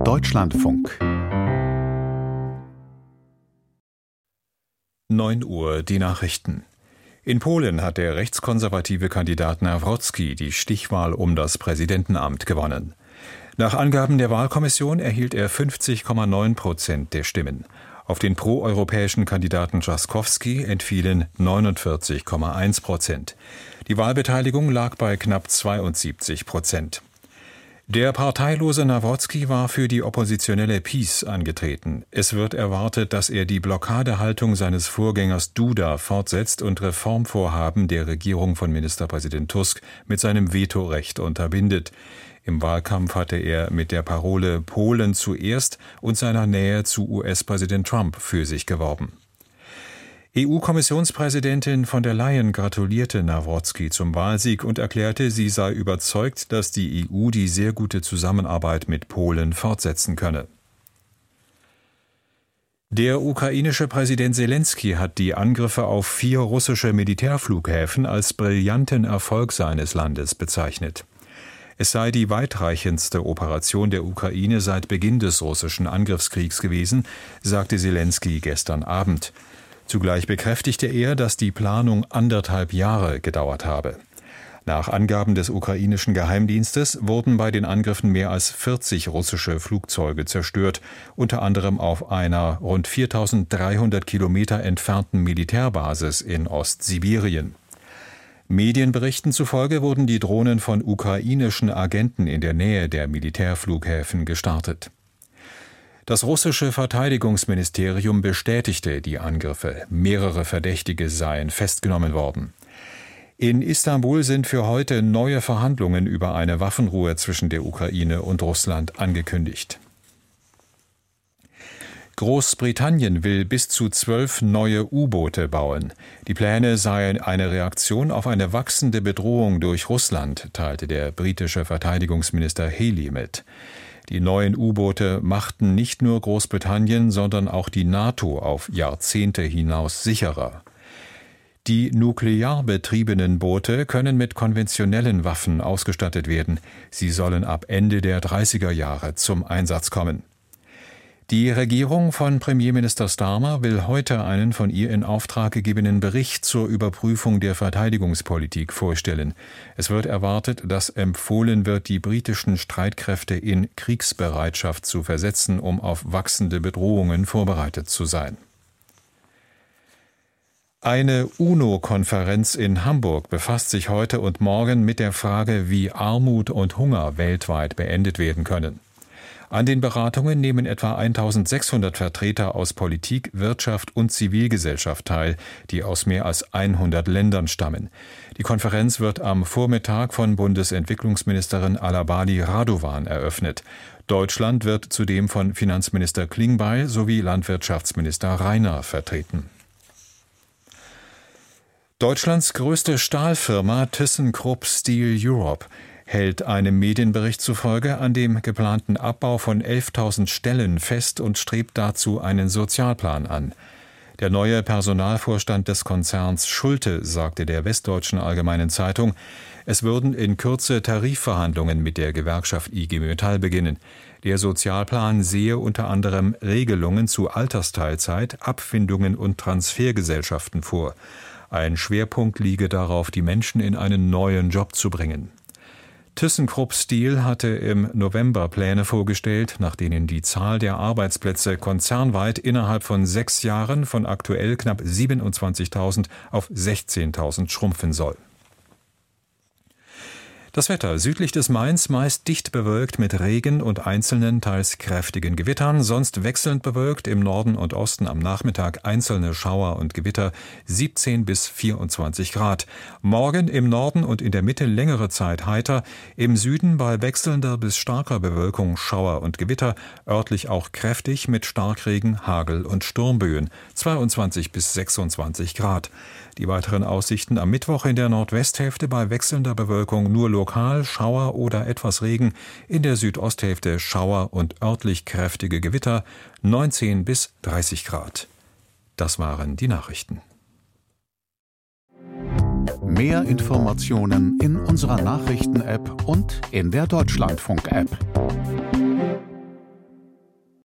Deutschlandfunk 9 Uhr, die Nachrichten. In Polen hat der rechtskonservative Kandidat Nawrocki die Stichwahl um das Präsidentenamt gewonnen. Nach Angaben der Wahlkommission erhielt er 50,9% der Stimmen. Auf den proeuropäischen Kandidaten Trzaskowski entfielen 49,1%. Die Wahlbeteiligung lag bei knapp 72%. Der parteilose Nawrocki war für die oppositionelle PiS angetreten. Es wird erwartet, dass er die Blockadehaltung seines Vorgängers Duda fortsetzt und Reformvorhaben der Regierung von Ministerpräsident Tusk mit seinem Vetorecht unterbindet. Im Wahlkampf hatte er mit der Parole »Polen zuerst« und seiner Nähe zu US-Präsident Trump für sich geworben. EU-Kommissionspräsidentin von der Leyen gratulierte Nawrocki zum Wahlsieg und erklärte, sie sei überzeugt, dass die EU die sehr gute Zusammenarbeit mit Polen fortsetzen könne. Der ukrainische Präsident Selenskyj hat die Angriffe auf 4 russische Militärflughäfen als brillanten Erfolg seines Landes bezeichnet. Es sei die weitreichendste Operation der Ukraine seit Beginn des russischen Angriffskriegs gewesen, sagte Selenskyj gestern Abend. Zugleich bekräftigte er, dass die Planung 1,5 Jahre gedauert habe. Nach Angaben des ukrainischen Geheimdienstes wurden bei den Angriffen mehr als 40 russische Flugzeuge zerstört, unter anderem auf einer rund 4.300 Kilometer entfernten Militärbasis in Ostsibirien. Medienberichten zufolge wurden die Drohnen von ukrainischen Agenten in der Nähe der Militärflughäfen gestartet. Das russische Verteidigungsministerium bestätigte die Angriffe. Mehrere Verdächtige seien festgenommen worden. In Istanbul sind für heute neue Verhandlungen über eine Waffenruhe zwischen der Ukraine und Russland angekündigt. Großbritannien will bis zu 12 neue U-Boote bauen. Die Pläne seien eine Reaktion auf eine wachsende Bedrohung durch Russland, teilte der britische Verteidigungsminister Healey mit. Die neuen U-Boote machten nicht nur Großbritannien, sondern auch die NATO auf Jahrzehnte hinaus sicherer. Die nuklear betriebenen Boote können mit konventionellen Waffen ausgestattet werden. Sie sollen ab Ende der 30er Jahre zum Einsatz kommen. Die Regierung von Premierminister Starmer will heute einen von ihr in Auftrag gegebenen Bericht zur Überprüfung der Verteidigungspolitik vorstellen. Es wird erwartet, dass empfohlen wird, die britischen Streitkräfte in Kriegsbereitschaft zu versetzen, um auf wachsende Bedrohungen vorbereitet zu sein. Eine UNO-Konferenz in Hamburg befasst sich heute und morgen mit der Frage, wie Armut und Hunger weltweit beendet werden können. An den Beratungen nehmen etwa 1.600 Vertreter aus Politik, Wirtschaft und Zivilgesellschaft teil, die aus mehr als 100 Ländern stammen. Die Konferenz wird am Vormittag von Bundesentwicklungsministerin Alabadi Radovan eröffnet. Deutschland wird zudem von Finanzminister Klingbeil sowie Landwirtschaftsminister Rainer vertreten. Deutschlands größte Stahlfirma ThyssenKrupp Steel Europe hält einem Medienbericht zufolge an dem geplanten Abbau von 11.000 Stellen fest und strebt dazu einen Sozialplan an. Der neue Personalvorstand des Konzerns Schulte sagte der Westdeutschen Allgemeinen Zeitung, es würden in Kürze Tarifverhandlungen mit der Gewerkschaft IG Metall beginnen. Der Sozialplan sehe unter anderem Regelungen zu Altersteilzeit, Abfindungen und Transfergesellschaften vor. Ein Schwerpunkt liege darauf, die Menschen in einen neuen Job zu bringen. ThyssenKrupp Steel hatte im November Pläne vorgestellt, nach denen die Zahl der Arbeitsplätze konzernweit innerhalb von 6 Jahren von aktuell knapp 27.000 auf 16.000 schrumpfen soll. Das Wetter südlich des Mains meist dicht bewölkt mit Regen und einzelnen, teils kräftigen Gewittern, sonst wechselnd bewölkt, im Norden und Osten am Nachmittag einzelne Schauer und Gewitter, 17 bis 24 Grad. Morgen im Norden und in der Mitte längere Zeit heiter, im Süden bei wechselnder bis starker Bewölkung Schauer und Gewitter, örtlich auch kräftig mit Starkregen, Hagel und Sturmböen, 22 bis 26 Grad. Die weiteren Aussichten am Mittwoch in der Nordwesthälfte bei wechselnder Bewölkung nur lokal Schauer oder etwas Regen, in der Südosthälfte Schauer und örtlich kräftige Gewitter, 19 bis 30 Grad. Das waren die Nachrichten. Mehr Informationen in unserer Nachrichten-App und in der Deutschlandfunk-App.